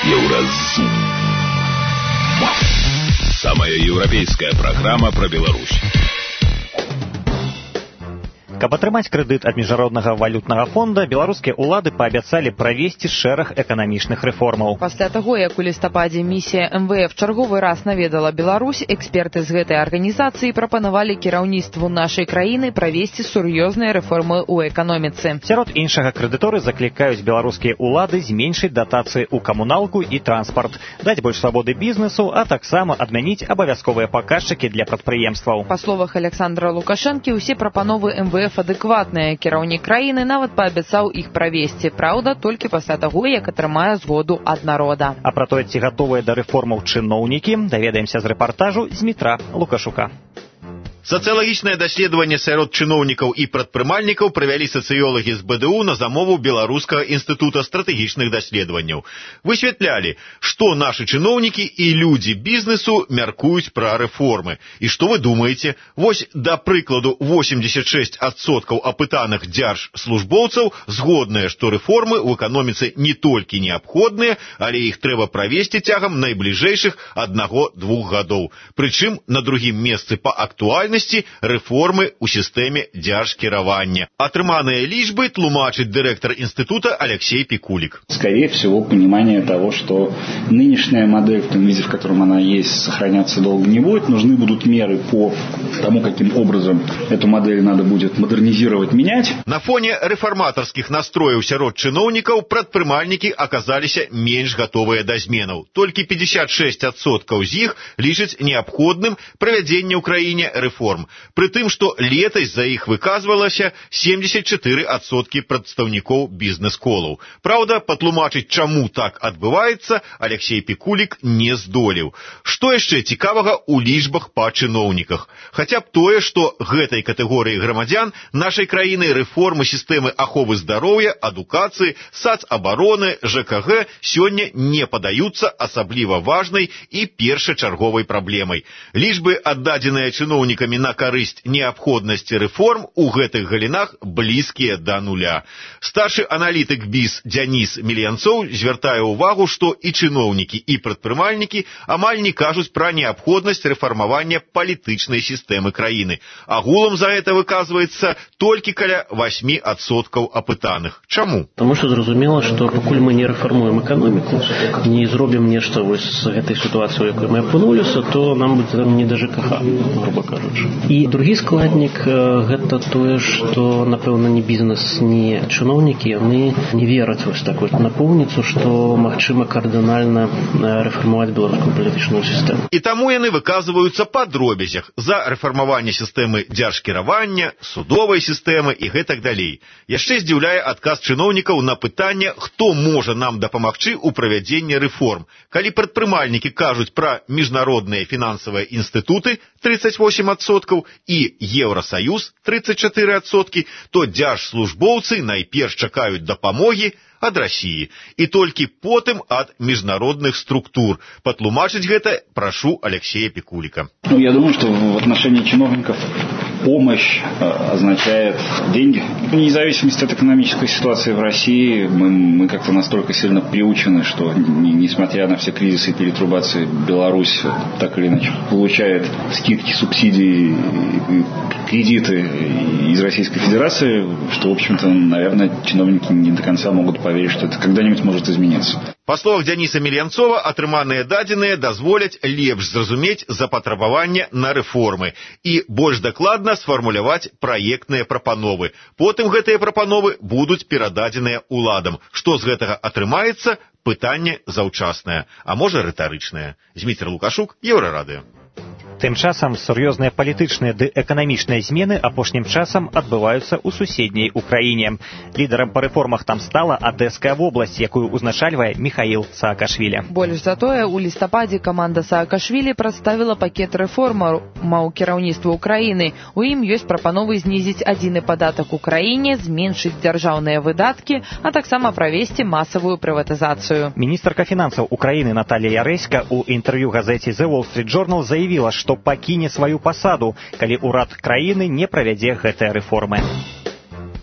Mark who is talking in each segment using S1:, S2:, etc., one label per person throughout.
S1: Еўразум. Самая еўрапейская программа про Беларусь.
S2: Каб атрымаць крэдыт ад міжнароднага валютнага фонда, беларускія ўлады паабяцалі правесці шэраг эканамічных рэформаў.
S3: Пасля таго, як у лістападзе місія МВФ чарговы раз наведала Беларусь, эксперты з гэтай арганізацыі прапанавалі кіраўніцтву нашай краіны правесці сур'ёзныя рэформы ў эканоміцы.
S2: Сярод іншага, крэдыторы заклікаюць беларускія ўлады зменшыць датацыі ў камуналку і транспарт, даць больш свабоды бізнесу, а таксама адмяніць абавязковыя паказчыкі для прадпрыемстваў.
S3: Па словах Александра Лукашэнкі, усе прапановы МВФ адэкватныя. Кіраўнік краіны нават паабяцаў іх правесці, праўда, толькі пасля таго, як атрымае згоду ад народа.
S2: А пра тое, ці гатовыя да рэформаў чыноўнікі, даведаемся з рэпартажу Змітра Лукашука.
S4: Сацыялагічнае даследаванне сярод чыноўнікаў і прадпрымальнікаў правялі сацыёлагі з БДУ на замову Беларускага інстытута стратэгічных даследаванняў. Высвятлялі, што нашы чыноўнікі і людзі бізнесу мяркуюць пра рэформы. І што вы думаеце? Вось, да прыкладу, 86% апытаных дзяржслужбоўцаў згодныя, што рэформы ў эканоміцы не толькі неабходныя, але іх трэба правесці цягам найбліжэйшых 1-2 гадоў. Прычым на другім месцы па актуальнасці рэформы ў сістэме дзяржкіравання. Атрыманыя лічбы тлумачыць дырэктар института Алексей Пикулик.
S5: Скорее всего, понимание того, что нынешняя модель в том виде, в котором она есть, сохраняться долго не будет. Нужны будут меры по тому, каким образом эту модель надо будет модернизировать, менять.
S4: На фоне рэфарматарскіх настрояў сярод чыноўнікаў прадпрымальнікі аказаліся менш гатовыя да зменаў. Толькі 56% з іх лічаць неабходным правядзенне ў краіне рэформ. Пры тым, што летась за іх выказвалася 74% прадстаўнікоў бізнес-колаў. Праўда, патлумачыць, чаму так адбываецца, Алексей Пикулик не здолеў. Што яшчэ цікавага ў лічбах па чыноўніках? Хаця б тое, што гэтай катэгорыі грамадзян нашай краіны рэформы сістэмы аховы здароўя, адукацыі, сацабароны, ЖКГ сёння не падаюцца асабліва важнай і першачарговай праблемай. Лічбы, аддадзеныя чыноўнікамі на карысць неабходнасці рэформ у гэтых галінах блізкія да нуля. Старшы аналітык БІС Дзяніс Мільянцоў звяртае ўвагу, што і чыноўнікі, і прадпрымальнікі амаль не кажуць пра неабходнасць рэфармавання палітычнай сістэмы краіны. Агулам за гэта выказваецца толькі каля 8% апытаных. Чаму?
S6: Таму што зразумела, што пакуль мы не рэфармуем эканоміку, не зробім нешта вось з гэтай сітуацыі, у якой мы апынуліся, то нам будзе не да ЖКХ, грубо кажучы. І другі складнік гэта тое, што, напэўна, ні бізнес, ні чыноўнікі, яны не вераць вось такой напоўніцу, што магчыма кардынальна рэфармаваць беларускую палітычную сістэму.
S4: І таму яны выказваюцца па дробязях за рэфармаванне сістэмы дзяржкіравання, судовай сістэмы і гэтак далей. Яшчэ здзіўляе адказ чыноўнікаў на пытанне, хто можа нам дапамагчы ў правядзенні рэформ. Калі прадпрымальнікі кажуць пра міжнародныя фінансавыя інстытуты 38% і Еўрасаюз 34%, то дзяржслужбоўцы найперш чакаюць дапамогі ад России и толькі потым ад міжнародных структур. Патлумачыць гэта прашу Алексея Пикулика.
S5: Я думаю, что в отношении чиновников помощь означает деньги. Вне зависимости от экономической ситуации в России, мы как-то настолько сильно приучены, что несмотря на все кризисы и перетрубации, Беларусь так или иначе получает скидки, субсидии, кредиты из Российской Федерации, что, в общем-то, наверное, чиновники не до конца могут поверить, что это когда-нибудь может измениться.
S4: Па словах Дзяніса Мільянцова, атрыманыя дадзеныя дазволяць лепш зразумець запатрабаванне на рэформы і больш дакладна сфармуляваць праектныя прапановы. Потым гэтыя прапановы будуць перададзеныя уладам. Што з гэтага атрымаецца? Пытанне заўчаснае, а можа рытарычнае. Зміцер Лукашук, Еўрарадыё.
S2: Тым часам сур'ёзныя палітычныя ды эканамічныя змены апошнім часам адбываюцца ў суседняй Украіне. Лідарам па рэформах там стала Адэская вобласць, якую ўзначальвае Міхаіл Саакашвілі.
S3: Больш за тое, у лістападзе каманда Саакашвілі прадставіла пакет рэформаў кіраўніцтва Украіны. У ім ёсць прапановы знізіць адзіны падатак у краіне, зменшыць дзяржаўныя выдаткі, а таксама правесці масавую прыватызацыю.
S2: Міністрка фінансаў Украіны Наталія Ярэська ў інтэрв'ю газеце The Wall Street Journal заявіла, што пакіне сваю пасаду, калі ўрад краіны не правядзе гэтыя рэформы.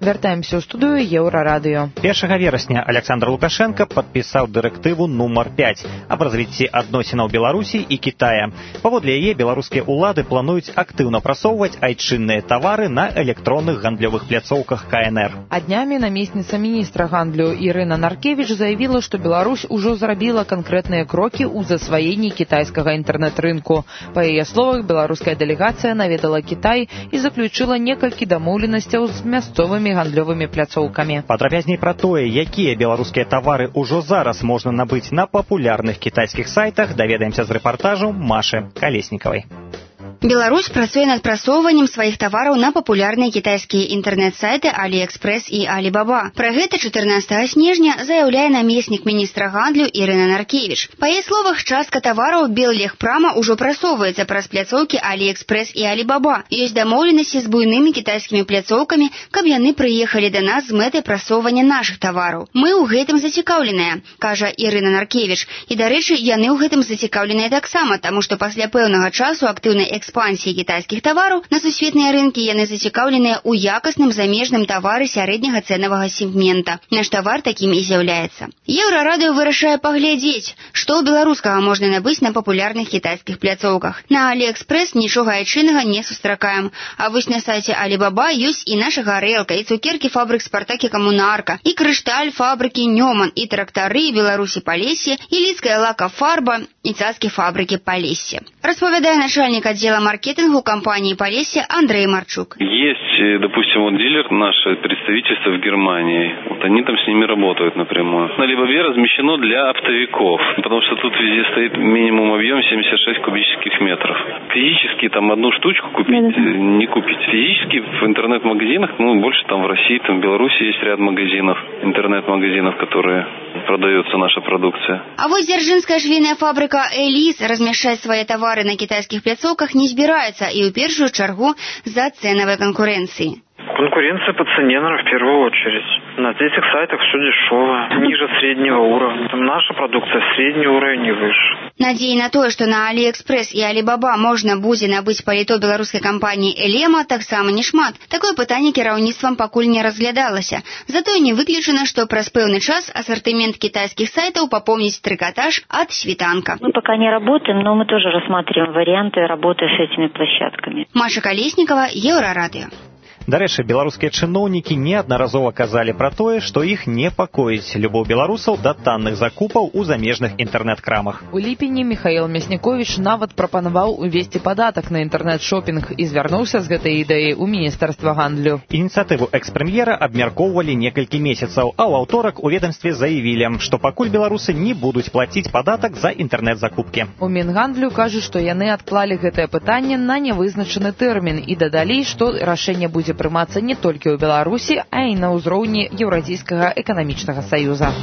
S3: Вяртаемся ў студыю Еўрарадыё.
S2: 1 верасня Александр Лукашенко падпісаў дырэктыву нумар 5 аб развіцці адносінаў Беларусі і Китая. Паводле яе беларускія ўлады плануюць актыўна прасоўваць айчынныя тавары на электронных гандлёвых пляцоўках КНР.
S3: А днямі намесніца міністра гандлю Ірына Наркевіч заявіла, што Беларусь ужо зрабіла канкрэтныя крокі ў засваенні кітайскага інтэрнэт-рынку. Па яе словах, беларуская дэлегацыя наведала Кітай і заключыла некалькі дамоўленасцяў з мясцовымі гандлёвымі пляцоўкамі.
S2: Падрабязней пра тое, якія беларускія тавары ўжо зараз можна набыць на папулярных кітайскіх сайтах, даведаемся з рэпартажу Машы Калеснікавай.
S7: Беларусь працуе над прасоўваннем сваіх тавараў на папулярныя кітайскія інтэрнэт-сайты AliExpress і Alibaba. Пра гэта 14 снежня заяўляе намеснік міністра гандлю Ірына Наркевіч. Па яе словах, частка тавараў Беллегпрама ўжо прасоўваецца праз пляцоўкі AliExpress і Alibaba. Ёсць дамоўленасці з буйнымі кітайскімі пляцоўкамі, каб яны прыехалі да нас з мэтай прасоўвання нашых тавараў. Мы ў гэтым зацікаўленыя, кажа Ірына Наркевіч. І, дарэчы, яны ў гэтым зацікаўленыя таксама, таму што пасля пэўнага часу актыўнай экспансіі кітайскіх тавараў на сусветныя рынкі яны зацікаўленыя ў якасным замежным тавары сярэдняга цэнавага сегмента. Наш тавар такім і з'яўляецца. Еўрарадыё вырашае паглядзець, што ў беларускага можна набыць на папулярных кітайскіх пляцоўках. На AliExpress нічога айчыннага не сустракаем. А вось на сайце Alibaba ёсць і наша гарэлка, і цукеркі фабрык Спартак і Камунарка, і крышталь фабрыкі Нёман, і трактары Беларусі Палессе, і лідская лака-фарба, і цацкі фабрыкі Палессе. Распавядае начальник отдела маркетинга компании Полесье Андрей Марчук.
S8: Есть, допустим, вот дилер, наше представительство в Германии. Вот они там с ними работают напрямую. На Alibaba размещено для оптовиков, потому что тут везде стоит минимум объем 76 кубических метров. Физически там одну штучку купить не купить. Физически в интернет-магазинах, больше там в России, там в Беларуси есть ряд магазинов, интернет-магазинов, которые продается наша продукция.
S7: А вот дзяржынская швейная фабрика «Элис» размещать свои товары на китайских пляцоўках не збирается и в первую чергу за ценовой конкуренцией.
S9: Конкуренция по цене, наверное, в первую очередь. На этих сайтах все дешево, ниже среднего уровня. Наша продукция средний уровень и выше.
S7: Надеясь на то, что на AliExpress и Alibaba можно будзе набыць паліто беларускай кампаніі «Элема», таксама не шмат. Такое пытанне кіраўніцтвам пакуль не разглядалася. Зато не выключена, что праз пэўны час ассортимент китайских сайтов пополнить трикотаж от Светанка.
S10: Мы пока не работаем, но мы тоже рассматриваем варианты работы с этими площадками.
S7: Маша Колесникова, Еўрарадыё.
S2: Дарэчы, беларускія чыноўнікі неаднаразова казалі пра тое, што іх непакоіць любоў беларусаў да танных закупаў у замежных інтэрнэт-крамах.
S3: У ліпені Михаил Мясніковіч нават прапанаваў увесці падатак на інтэрнэт-шопінг і звярнуўся з гэтай ідэяй у міністэрства гандлю.
S2: Ініцыятыву экс-прэм'ера абмяркоўвалі некалькі месяцаў, а ў аўторак у ведамстве заявілі, што пакуль беларусы не будуць плаціць падатак за інтэрнэт-закупкі.
S3: У Мінгандлю кажуць, што яны адклалі гэтае пытанне на нявызначаны тэрмін і дадалі, што рашэнне будзе прымацца не толькі ў Беларусі, а і на ўзроўні Еўразійскага эканамічнага саюза.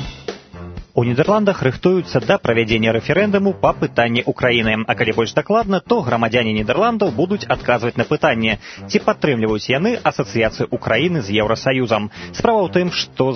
S2: У Нідерландах рыхтуюцца да правядзення рэферэндуму па пытанні Украіны. А калі больш дакладна, то грамадзяне Нідерландаў будуць адказваць на пытанне, ці падтрымліваюць яны асацыяцыю Украіны з Еўрасаюзам. Справа ў тым, што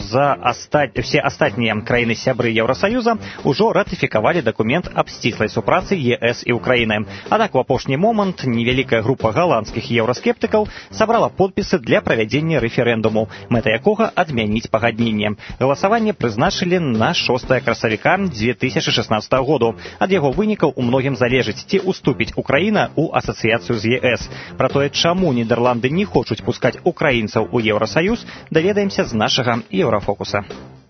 S2: все астатнія краіны-сябры Еўрасаюза ўжо ратыфікавалі дакумент аб сціслай супрацы ЕС і Украіны. Аднак у апошні момант невялікая група галандскіх еўраскептыкаў сабрала подпісы для правядзення рэферэндуму, мэта якога адмяніць пагадненне. Галасаванне прызначылі на 6 красавіка 2016 году. Ад яго вынікаў у многім залежыць, ці уступіць Украіна ў асацыяцыю з ЕС. Пра тое, чаму Нідерланды не хочуць пускаць украінцаў у Еўрасаюз, даведаемся з нашага Еўрафокуса.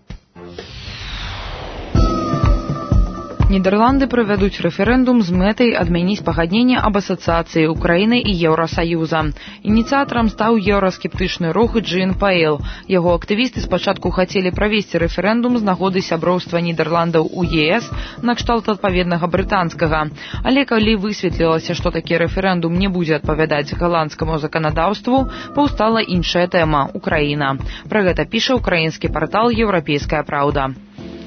S3: Нідерланды правядуць рэферэндум з мэтай адмяніць пагадненне аб асацыяцыі Украіны і Еўрасаюза. Ініцыятарам стаў еўраскептычны рух GNPL. Яго актывісты спачатку хацелі правесці рэферэндум з нагоды сяброўства Нідерландаў у ЕС накшталт адпаведнага брытанскага. Але калі высветлілася, што такі рэферэндум не будзе адпавядаць галандскаму заканадаўству, паўстала іншая тэма – Украіна. Пра гэта піша украінскі партал «Еўрапейская праўда».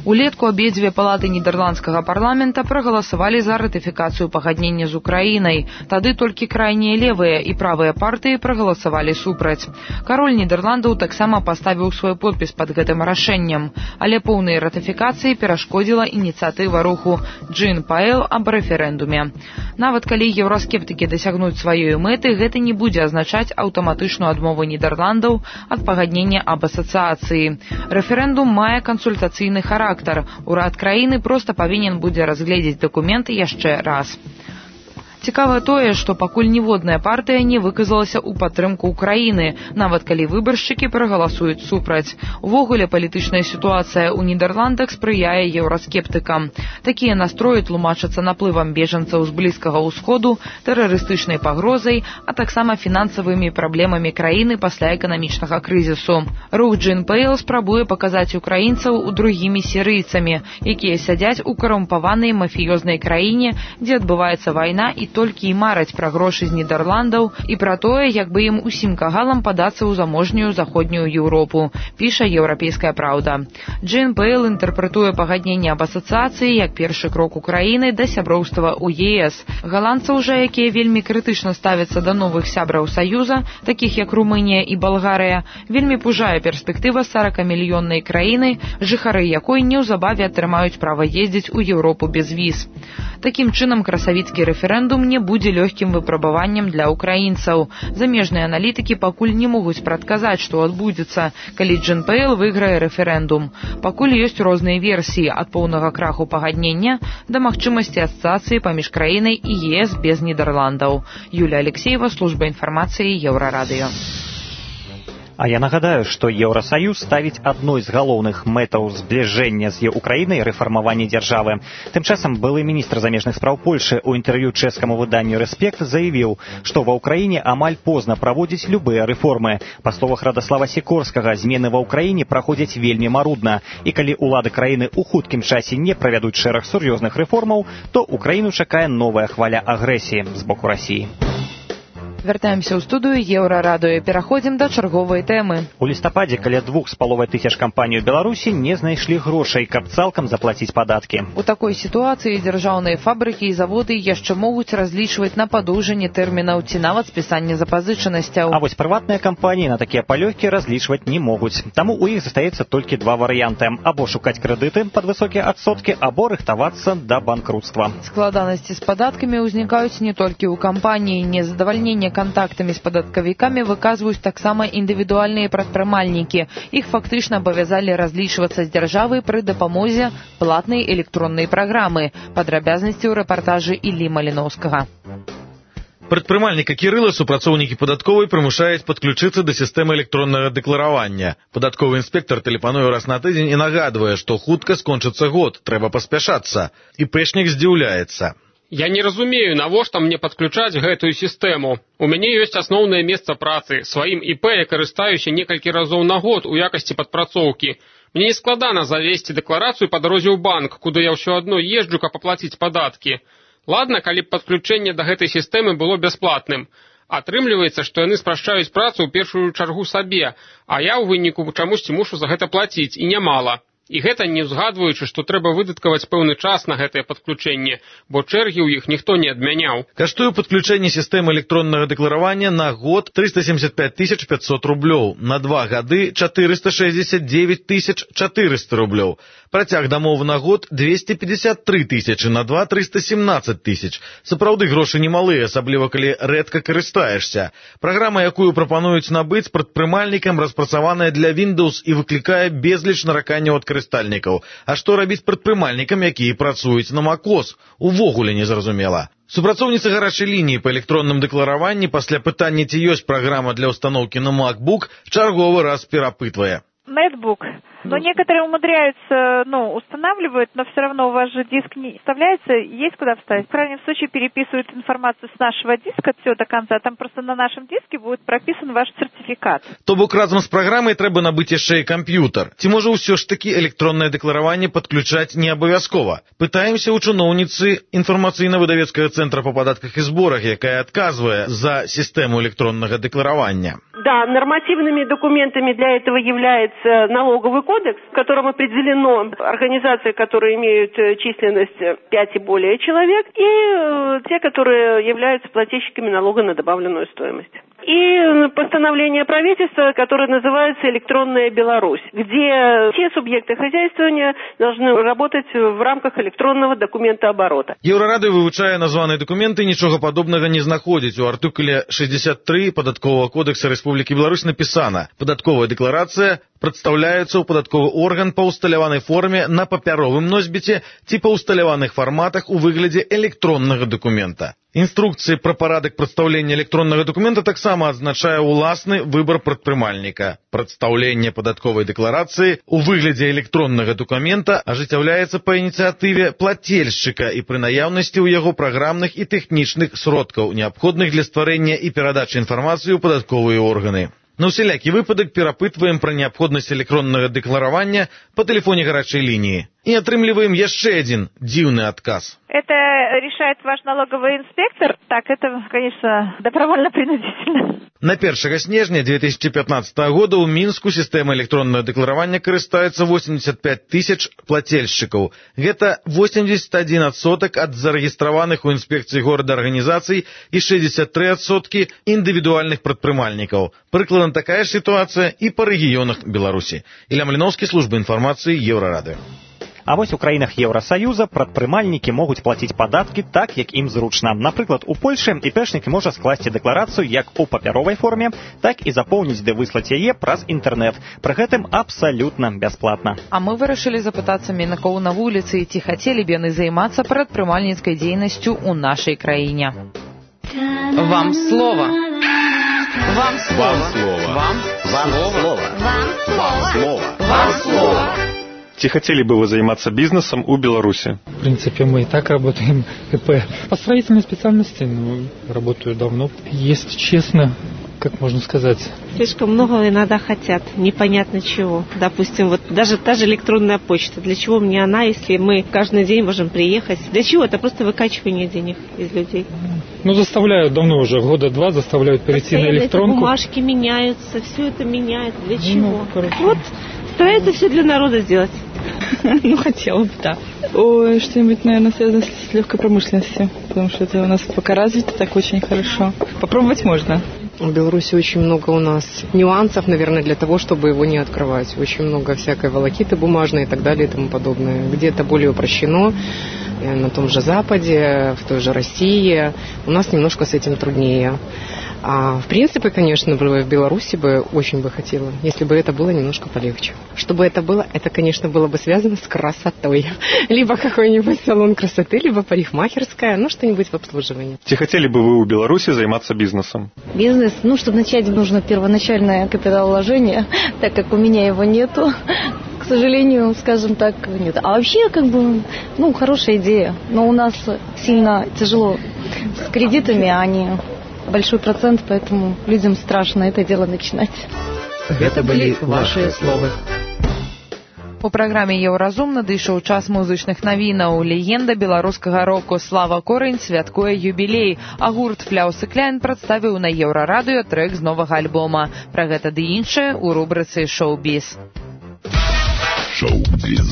S3: Улетку абедзве палаты нідэрландскага парламента прагаласавалі за ратыфікацыю пагаднення з Украінай. Тады толькі крайнія левыя і правыя партыі прагаласавалі супраць. Кароль Нідерландаў таксама паставіў свой подпіс пад гэтым рашэннем, але поўнай ратыфікацыі перашкодзіла ініцыятыва руху Джин-Паэл аб рэферэндуме. Нават калі еўраскептыкі дасягнуць сваёй мэты, гэта не будзе азначаць аўтаматычную адмову Нідерландаў ад пагаднення аб асацыяцыі. Рэферэндум мае кансультацыйны характар. Урад краіны проста павінен будзе разгледзець дакументы яшчэ раз. Цікава тое, што пакуль ніводная партыя не выказалася ў падтрымку Украіны, нават калі выбаршчыкі прагаласуюць супраць. Увогуле, палітычная сітуацыя ў Нідерландах спрыяе еўраскептыкам. Такія настроі тлумачацца наплывам бежанцаў з Блізкага ўсходу, тэрарыстычнай пагрозай, а таксама фінансавымі праблемамі краіны пасля эканамічнага крызісу. Рух Джин-Паэл спрабуе паказаць украінцаў у другімі сірыйцамі, якія сядзяць у карумпаванай мафіёзнай краіне, дзе адбываецца вайна і толькі і мараць пра грошы з Нідерландаў і пра тое, як бы ім усім кагалам падацца ў заможнюю заходнюю Еўропу, піша «Еўрапейская праўда». Джин-Паэл інтэрпрэтуе пагадненне аб асацыяцыі як першы крок Украіны да сяброўства ў ЕС. Галандцаў жа, якія вельмі крытычна ставяцца да новых сябраў Саюза, такіх як Румынія і Балгарыя, вельмі пужае перспектыва 40-мільённай краіны, жыхары якой неўзабаве атрымаюць права ездзіць у Еўропу без віз. Такім чынам, красавіцкі рэферэндум не будзе лёгкім выпрабаваннем для украінцаў. Замежныя аналітыкі пакуль не могуць прадказаць, што адбудзецца, калі Джин-Паэл выйграе рэферэндум. Пакуль ёсць розныя версіі ад поўнага краху пагаднення да магчымасці асацыяцыі паміж краінай і ЕС без Нідерландаў. Юлія Алексеева, служба інфармацыі Еўрарадыё.
S2: А я нагадаю, што Еўрасаюз ставіць адной з галоўных мэтаў збліжэння з Украінай рэфармаванне дзяржавы. Тым часам былы міністр замежных спраў Польшы ў інтэрв'ю чэшскаму выданню «Рэспект» заявіў, што ва ўкраіне амаль позна праводзіць любыя рэформы. Па словах Радаслава Сікорскага, змены ва ўкраіне праходзяць вельмі марудна, і калі ўлады краіны ў хуткім часе не правядуць шэраг сур'ёзных рэформаў, то ўкраіну чакае новая хваля агрэсіі з боку Расіі.
S3: Вяртаемся ў студыю Еўрарадыё. Пераходзім да чарговай тэмы.
S2: У лістападзе каля 2500 кампаній у Беларусі не знайшлі грошай, каб цалкам заплаціць падаткі.
S3: У такой сітуацыі дзяржаўныя фабрыкі і заводы яшчэ могуць разлічваць на падоўжанне тэрмінаў ці нават спісанне запазычанасцяў.
S2: А вось прыватныя кампаніі на такія палёгкі разлічваць не могуць. Таму ў іх застаецца толькі два варыянты: або шукаць крэдыты пад высокія адсоткі, або рыхтавацца да банкруцтва.
S3: Складанасці з падаткамі ўзнікаюць не толькі ў кампаніі. Незадавальненне контактамі з падаткавікамі выказваюць таксама індывідуальныя прадпрымальнікі. Іх фактычна абавязалі разлічвацца з дзяржавай пры дапамозе платнай электроннай праграмы. Падрабязнасці ў рэпартажы Іллі Маліноўскага.
S11: Прадпрымальніка Кірыла супрацоўнікі падатковай прымушаюць падключыцца да сістэмы электроннага дэкларавання. Падатковы інспектар тэлефануе раз на тыдзень і нагадвае, што хутка скончыцца год, трэба паспяшацца. ІПшнік здзіўляецца.
S12: Я не разумею, навошта мне падключаць гэтую сістэму. У мяне ёсць асноўнае месца працы. Сваім ІП я карыстаюся некалькі разоў на год у якасці падпрацоўкі. Мне не складана завесці дэкларацыю па дарозе ў банк, куды я ўсё адно езджу, каб аплаціць падаткі. Ладна, калі б падключэнне да гэтай сістэмы было бясплатным. Атрымліваецца, што яны спрашчаюць працу ў першую чаргу сабе, а я ў выніку чамусьці мушу за гэта плаціць, і нямала. І гэта не ўзгадваючы, што трэба выдаткаваць пэўны час на гэтае падключэнне, бо чэргі ў іх ніхто не адмяняў.
S11: Каштуе падключэнне сістэмы электроннага дэкларавання на год 375 500 рублёў, на 2 гады 469 400 рублёў. Працяг дамовы на год 253 тысячы, на 2 317 тысяч. Сапраўды грошы немалыя, асабліва калі рэдка карыстаешся. Праграма, якую прапануюць набыць прадпрымальнікам, распрацаваная для Windows і выклікае безліч нараканняў ад карыстальнікаў. А што рабіць прадпрымальнікам, якія працуюць на macOS? Увогуле незразумела. Супрацоўніца гарачай лініі па электронным дэклараванні пасля пытання, ці ёсць праграма для установкі на MacBook, чарговы раз перапытвае.
S13: Netbook. Но некоторые умудряются, устанавливают, но все равно у вас же диск не вставляется, есть куда вставить. В крайнем случае переписывают информацию с нашего диска от всего до конца, там просто на нашем диске будет прописан ваш сертификат.
S11: То бок разам з праграмай трэба набыць яшчэ і камп'ютар. Ці можа ўсё ж такі электроннае дэклараванне падключаць не абавязкова? Пытаемся ў чыноўніцы інфармацыйна-выдавецкага цэнтра па падатках і зборах, якая адказвае за сістэму электроннага дэкларавання.
S14: Да, нормативными документами для этого является налоговый кодекс кодекс, в котором определено организации, которые имеют численность 5 и более человек, и те, которые являются плательщиками налога на добавленную стоимость. И постановление правительства, которое называется «Электронная Беларусь», где все субъекты хозяйствования должны работать в рамках электронного документооборота.
S11: Еўрарадыё вывучае названыя дакументы, нічога падобнага не знаходзіць. У артыкуле 63 Падатковага кодекса Рэспублікі Беларусь напісана: падатковая дэкларацыя прадстаўляецца ў падатковы орган па ўсталяванай форме на папяровым носьбіце ці па ўсталяваных фарматах у выглядзе электроннага дакумента. Інструкцыі пра парадак прадстаўлення электроннага дакумента таксама адзначае ўласны выбар прадпрымальніка. Прадстаўленне падатковай дэкларацыі у выглядзе электроннага дакумента ажыццяўляецца па ініцыятыве плательшчыка і пры наяўнасці ў яго праграмных і тэхнічных сродкаў, неабходных для стварэння і перадачы інфармацыі ў падатковыя органы. На ўсялякі выпадак перапытваем пра неабходнасць электроннага дэкларавання па тэлефоне гарачай лініі. И отрымливаем еще один дивный отказ.
S13: Это решает ваш налоговый инспектор? Так, это, конечно, добровольно-принудительно.
S11: На 1 снежня 2015 года у Мінску сістэма электроннага дэкларавання карыстаецца 85 тысяч плательшчыкаў. Гэта 81% ад зарэгістраваных у інспекцыі горада арганізацый і 63% індывідуальных прадпрымальнікаў. Прыкладна такая сітуацыя і па рэгіёнах Беларусі. Ілля Маліноўскі, служба інфармацыі, Еўрарадыё.
S2: А вось у краінах Еўрасаюза прадпрымальнікі могуць плаціць падаткі так, як ім зручна. Напрыклад, у Польшы іпэшнік можа скласці дэкларацыю як у папяровай форме, так і запоўніць ды выслаць яе праз інтэрнэт. Пры гэтым абсалютна бясплатна.
S3: А мы вырашылі запытацца мінакоў на вуліцы, ці хацелі б яны займацца прадпрымальніцкай дзейнасцю ў нашай краіне. Вам слова. Вам слова.
S15: Вам слова. Вам слова.
S3: Вам слова.
S15: Чи хотели бы вы заниматься бизнесом у Беларуси?
S16: В принципе, мы и так работаем ИП. По строительной специальности работаю давно. Если честно, как можно сказать...
S17: Слишком много иногда хотят, непонятно чего. Допустим, вот даже та же электронная почта. Для чего мне она, если мы каждый день можем приехать? Для чего? Это просто выкачивание денег из людей.
S16: Заставляют давно уже, года 2 заставляют перейти на электронку.
S17: Бумажки меняются, все это меняется. Для чего? Вот старается все для народа сделать.
S18: Хотела бы, да. Ой, что-нибудь, наверное, связано с легкой промышленностью, потому что это у нас пока развито так очень хорошо. Попробовать можно.
S19: В Беларуси очень много у нас нюансов, наверное, для того, чтобы его не открывать. Очень много всякой волокиты бумажной и так далее и тому подобное. Где-то более упрощено, на том же Западе, в той же России. У нас немножко с этим труднее. А в принципе, конечно, в Беларуси бы очень бы хотела, если бы это было немножко полегче. Чтобы это было, это, конечно, было бы связано с красотой. Либо какой-нибудь салон красоты, либо парикмахерская, что-нибудь в обслуживании.
S15: Чи хотели бы вы у Беларуси заниматься бизнесом?
S20: Бизнес, чтобы начать, нужно первоначальное капиталовложение, так как у меня его нету. К сожалению, скажем так, нет. А вообще, хорошая идея. Но у нас сильно тяжело с кредитами, они... большой процент, поэтому людям страшно это дело начинать.
S3: Это были ваши словы. У праграме «Еўразум» надышоў час музычных навінаў. Легенда беларускага року Слава Корань святкуе юбілей, а гурт «Фляус і Кляйн» прадставіў на Еўрарадыё трэк з новага альбома. Пра гэта ды іншае ў рубрыцы «Шоу-біз».
S1: Шоу-біз.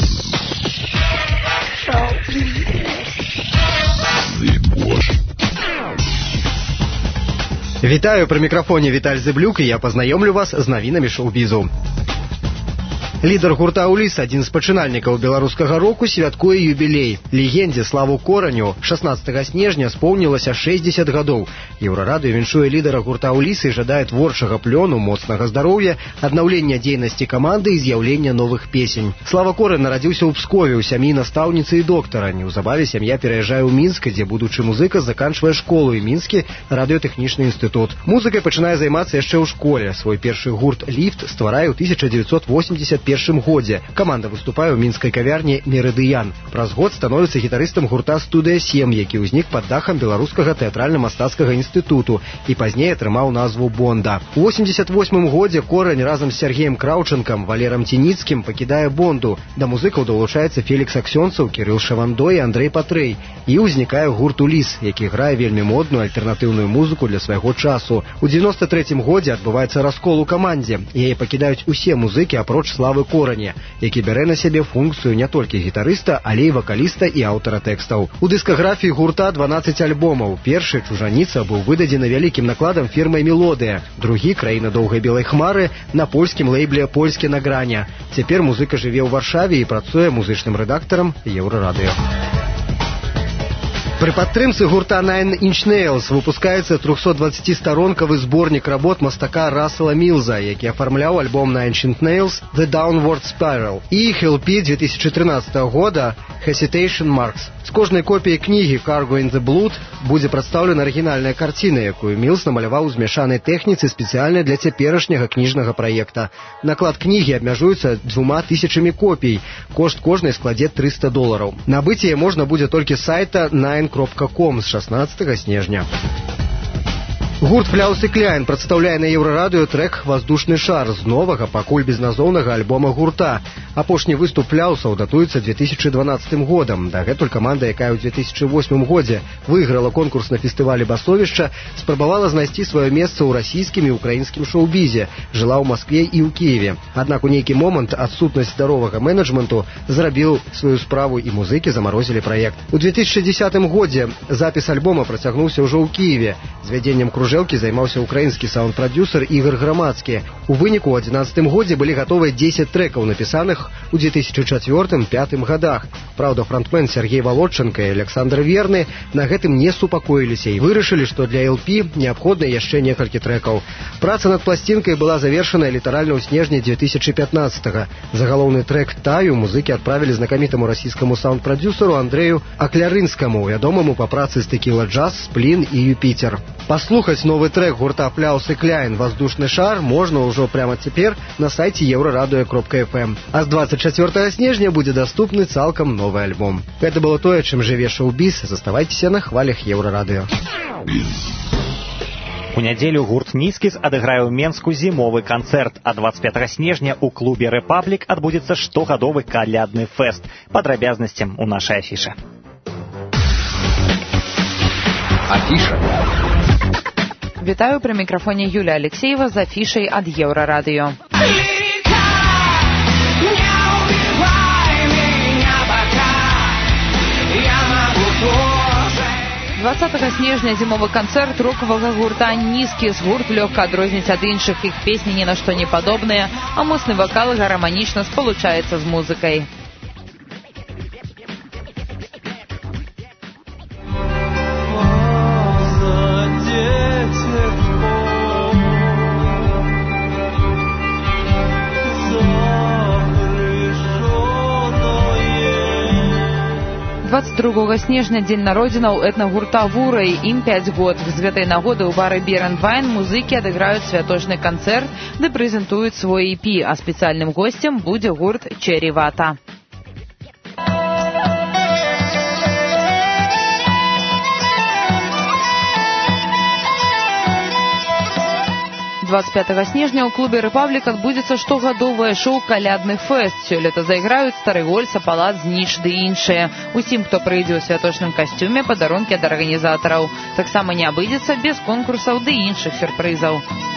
S21: Вітаю, пры мікрафоне Віталь Зыблюк, і я пазнаёмлю вас з навінамі шоу-бізу. Лідар гурта «Уліс», адзін з пачынальнікаў беларускага року, святкуе юбілей. Легендзе Славу Кораню 16 снежня споўнілася 60 гадоў. Еўрарадыё віншуе лідара гурта «Уліс» і жадае творчага плёну, моцнага здароўя, аднаўлення дзейнасці каманды і з'яўлення новых песень. Слава Корань нарадзіўся ў Пскове ў сям'і настаўніцы і доктара. Неўзабаве сям'я пераязджае ў Мінск, дзе будучы музыка заканчвае школу і Мінскі радыётэхнічны інстытут. Музыкай пачынае займацца яшчэ ў школе. Свой першы гурт «Ліфт» стварае ў 1981 годзе. Каманда выступае ў мінскай кавярні «Мерыдыян». Праз год становіцца гітарыстам гурта «Студыя-7», які ўзнік пад дахам Беларускага тэатральна-мастацкага інстытуту і пазней атрымаў назву «Бонда». У 88 годзе Корань разам з Сергеем Краўчанкам, Валерам Цініцкім пакідае «Бонду». Да музыкаў далучаецца Фелікс Аксёнцаў, Кірыл Шавандой і Андрэй Патрэй. І ўзнікае гурт «Уліс», які грае вельмі модную альтэрнатыўную музыку для свайго часу. У 93 годзе адбываецца раскол у камандзе. Яе пакідаюць усе музыкі, апроч Славы славы Корані, які бярэ на сябе функцыю не толькі гітарыста, але і вакаліста і аўтара тэкстаў. У дыскаграфіі гурта 12 альбомаў. Першы «Чужаніца» быў выдадзены вялікім накладам фірмай «Мелодыя». Другі «Краіна доўгай белай хмары» на польскім лейбле «Польскі на граня». Цяпер музыка жыве ў Варшаве і працуе музычным рэдактарам Еўрарадыё. При падтрымцы гурта Nine Inch Nails выпускаецца 320-старонкавы зборнік работ мастака Рассела Мілза, які афармляў альбом Nine Inch Nails «The Downward Spiral» і іх LP 2013 года «Hesitation Marks». З кожнай копіяй кнігі «Cargo in the Blood» будзе прадстаўлена арыгінальная карціна, якую Мілз намаляваў у змяшанай тэхніцы спецыяльна для цяперашняга кніжнага праекта. Наклад кнігі абмяжуецца 2000 копій. Кошт кожнай складзе $300. Набыць яе можна будзе толькі з сайта nine.com з 16 снежня. Гурт «Фляус і Кляйн» прадстаўляе на Еўрарадыё трэк «Воздушны шар» з новага, пакуль безназоўнага альбома гурта. Апошні выступ «Фляусаў» датуецца 2012 годам. Дагэтуль каманда, якая ў 2008 годзе выйграла конкурс на фестывалі «Басовішча», спрабавала знайсці сваё месца ў расійскім і украінскім шоу-бізе, жыла ў Маскве і ў Кіеве. Аднак у нейкі момант адсутнасць здаровага менеджменту зрабіў сваю справу і музыкі замарозілі праект. У 2010 годзе запіс альбома працягнуўся ўжо ў Кіеве. Звядзеннем кружэлкі займаўся украінскі саунд-прадюсер Ігор Грамадскі. У выніку ў 2011 годзе былі гатовыя 10 трэкаў, напісаных у 2004-2005 годах. Праўда, фронтмен Сергей Володченко і Александр Верны на гэтым не супакоіліся і вырашылі, што для LP неабходна яшчэ некалькі трэкаў. Праца над пласцінкай была завершаная літаральна ў снежні 2015-го. Загалоўны трэк «Таю» музыкі адправілі знакамітаму расійскаму саунд-прадюсеру Андрею Аклярынскаму, вядомаму па працы з «Текіла Джаз», «Сплін» і «Юпітер». Паслухаць новы трэк гурта «Фляус і Кляйн» «Воздушны шар» можна ўжо прямо цяпер на сайце Еўрарадыё.фм. А з 24 снежня будзе даступны цалкам новы альбом. Гэта было тое, чым жыве шоу-біз. Заставайцеся на хвалях Еўрарадыё.
S2: У нядзелю гурт «Нізкіс» адыграе ў Менску зімовы канцэрт, а 25 снежня ў клубе «Рэпаблік» адбудзецца штогадовы калядны фэст. Падрабязнасцям у нашай афішы.
S1: Афіша.
S3: Вітаю, пры мікрафоне Юлія Алексеева з афішай ад Еўрарадыё. 20 снежня зімовы канцэрт рокавага гурта «Нізкіс». Гурт лёгка адрозніць ад іншых, іх песні ні на што не падобныя, а моцны вакал гарманічна спалучаецца з музыкай. – 22 снежня дзень народзінаў этнагурта «Вурай», ім 5 год. З гэтай нагоды ў бары «Беренвайн» музыкі адыграюць святочны канцэрт, ды прэзентуюць свой EP, а спецыяльным госцем будзе гурт «Черри Вата». 25 снежня ў клубе «Рэпаблік» адбудзецца штогадовае шоу «Калядны фэст». Сёлета зайграюць «Стары Гольца», «Палац», «Зніч» ды іншыя. Усім, хто прыйдзе ў святочным касцюме, падарункі ад арганізатараў. Таксама не абыдзецца без конкурсаў ды іншых сюрпрызаў.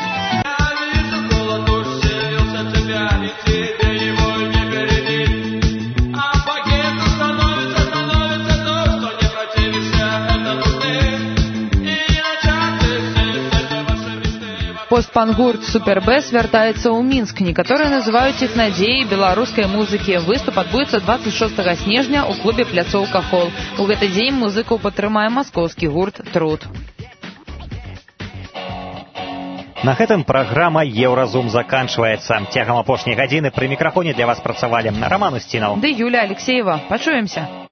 S3: Постпан-гурт «Супербэс» вяртаецца ў Мінск. Некаторыя называюць іх надзеяй беларускай музыкі. Выступ адбудзецца 26 снежня ў клубе «Пляцоўка Холл». У гэты дзень музыкаў падтрымае маскоўскі гурт «Труд».
S2: На гэтым праграма «Еўразум» заканчваецца. Цягам апошняй гадзіны пры мікрафоне для вас працавалі Роман Устінаў
S3: ды Юлія Алексеева. Пачуемся.